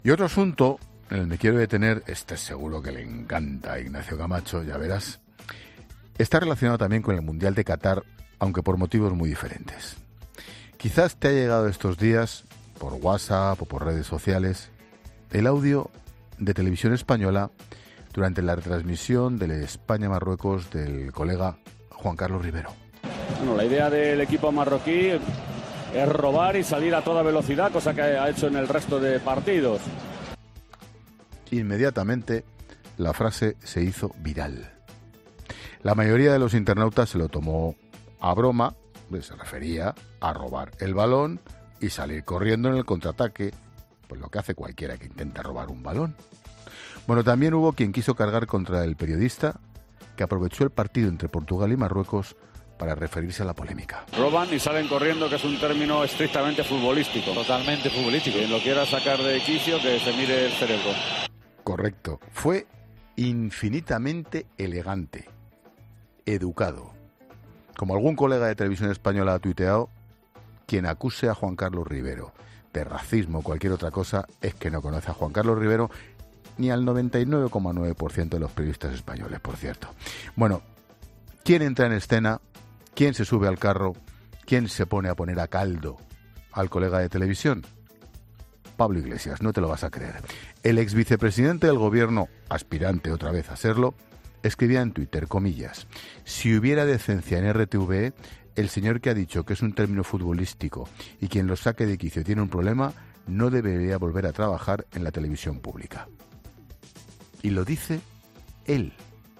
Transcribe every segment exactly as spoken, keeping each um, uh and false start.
Y otro asunto en el que me quiero detener, este seguro que le encanta a Ignacio Camacho, ya verás, está relacionado también con el Mundial de Qatar, aunque por motivos muy diferentes. Quizás te ha llegado estos días, por WhatsApp o por redes sociales, el audio de Televisión Española durante la retransmisión del España-Marruecos del colega Juan Carlos Rivero. Bueno, la idea del equipo marroquí es robar y salir a toda velocidad, cosa que ha hecho en el resto de partidos. Inmediatamente la frase se hizo viral. La mayoría de los internautas se lo tomó a broma, se refería a robar el balón y salir corriendo en el contraataque, pues lo que hace cualquiera que intenta robar un balón. Bueno, también hubo quien quiso cargar contra el periodista que aprovechó el partido entre Portugal y Marruecos para referirse a la polémica. Roban y salen corriendo, que es un término estrictamente futbolístico. Totalmente futbolístico. Quien lo quiera sacar de quicio, que se mire el cerebro. Correcto. Fue infinitamente elegante, educado. Como algún colega de Televisión Española ha tuiteado, quien acuse a Juan Carlos Rivero de racismo o cualquier otra cosa es que no conoce a Juan Carlos Rivero ni al noventa y nueve coma nueve por ciento de los periodistas españoles, por cierto. Bueno, ¿quién entra en escena? ¿Quién se sube al carro? ¿Quién se pone a poner a caldo al colega de televisión? Pablo Iglesias, no te lo vas a creer. El ex vicepresidente del gobierno, aspirante otra vez a serlo, escribía en Twitter, comillas, si hubiera decencia en R T V E, el señor que ha dicho que es un término futbolístico y quien lo saque de quicio tiene un problema, no debería volver a trabajar en la televisión pública. Y lo dice él,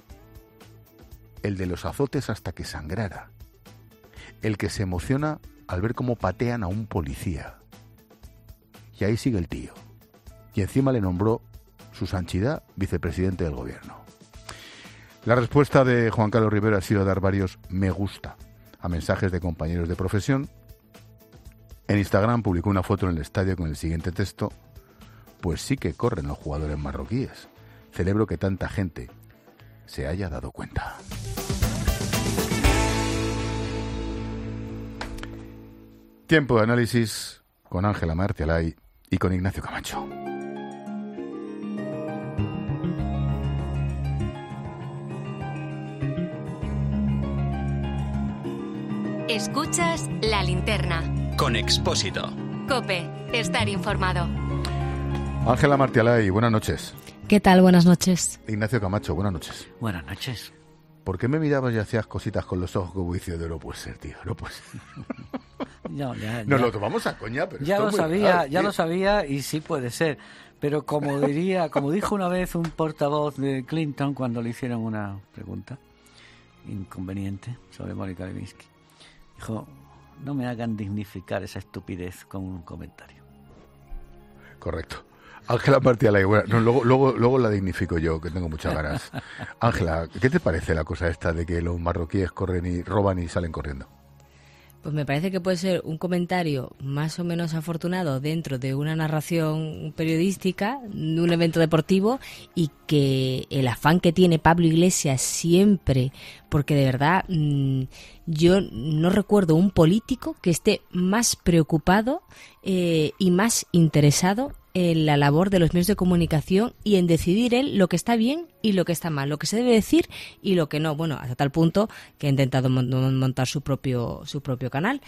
el de los azotes hasta que sangrara, el que se emociona al ver cómo patean a un policía. Y ahí sigue el tío. Y encima le nombró su santidad vicepresidente del gobierno. La respuesta de Juan Carlos Rivero ha sido dar varios me gusta a mensajes de compañeros de profesión. En Instagram publicó una foto en el estadio con el siguiente texto: pues sí que corren los jugadores marroquíes. Celebro que tanta gente se haya dado cuenta. Tiempo de análisis con Ángela Martialay y con Ignacio Camacho. Escuchas La Linterna con Expósito. COPE, estar informado. Ángela Martialay, buenas noches. ¿Qué tal? Buenas noches. Ignacio Camacho, buenas noches. Buenas noches. ¿Por qué me mirabas y hacías cositas con los ojos como diciendo, no puede ser, tío, no puede ser? No, ya, Nos ya, lo tomamos a coña, pero ya esto lo es muy sabía, raro, ya tío. lo sabía y sí puede ser. Pero como diría, como dijo una vez un portavoz de Clinton cuando le hicieron una pregunta inconveniente sobre Mónica Lewinsky, dijo, no me hagan dignificar esa estupidez con un comentario. Correcto. Ángela Martialay, bueno, no, luego, luego, luego la dignifico yo, que tengo muchas ganas. Ángela, ¿qué te parece la cosa esta de que los marroquíes corren y roban y salen corriendo? Pues me parece que puede ser un comentario más o menos afortunado dentro de una narración periodística, de un evento deportivo, y que el afán que tiene Pablo Iglesias siempre, porque de verdad mmm, yo no recuerdo un político que esté más preocupado eh, y más interesado en la labor de los medios de comunicación y en decidir él lo que está bien y lo que está mal, lo que se debe decir y lo que no. Bueno, hasta tal punto que ha intentado montar su propio su propio canal.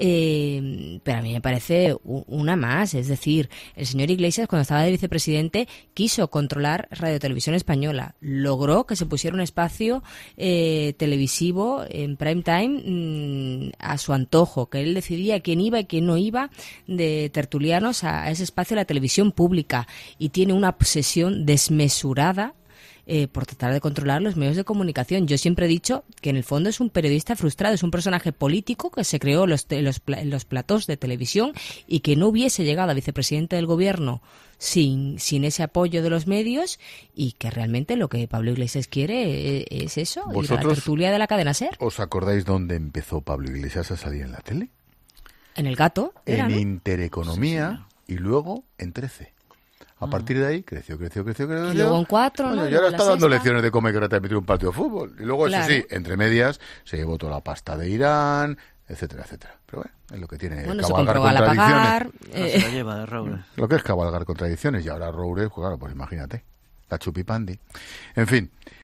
Eh, pero a mí me parece una más. Es decir, el señor Iglesias, cuando estaba de vicepresidente, quiso controlar Radio Televisión Española. Logró que se pusiera un espacio eh, televisivo en prime time mmm, a su antojo, que él decidía quién iba y quién no iba de tertulianos a, a ese espacio de la televisión pública, y tiene una obsesión desmesurada eh, por tratar de controlar los medios de comunicación. Yo siempre he dicho que en el fondo es un periodista frustrado, es un personaje político que se creó en los, los, los platós de televisión y que no hubiese llegado a vicepresidente del gobierno sin, sin ese apoyo de los medios, y que realmente lo que Pablo Iglesias quiere es, es eso, ir a la tertulia de la cadena SER. ¿Os acordáis dónde empezó Pablo Iglesias a salir en la tele? En El Gato. Era, en ¿no? Intereconomía. Sí, sí. Y luego en trece. A partir de ahí creció, creció, creció, creció. Y luego en cuatro, bueno, ¿no? y ahora está dando sexta. lecciones de cómo hay que retransmitir un partido de fútbol. Y luego, claro. Eso sí, entre medias, se llevó toda la pasta de Irán, etcétera, etcétera. Pero bueno, es lo que tiene bueno, se cabalgar compró a la contradicciones. pagar. No eh, se la lleva de Roure. Lo que es cabalgar contradicciones. Y ahora Roure, pues claro, pues imagínate, la chupipandi. En fin,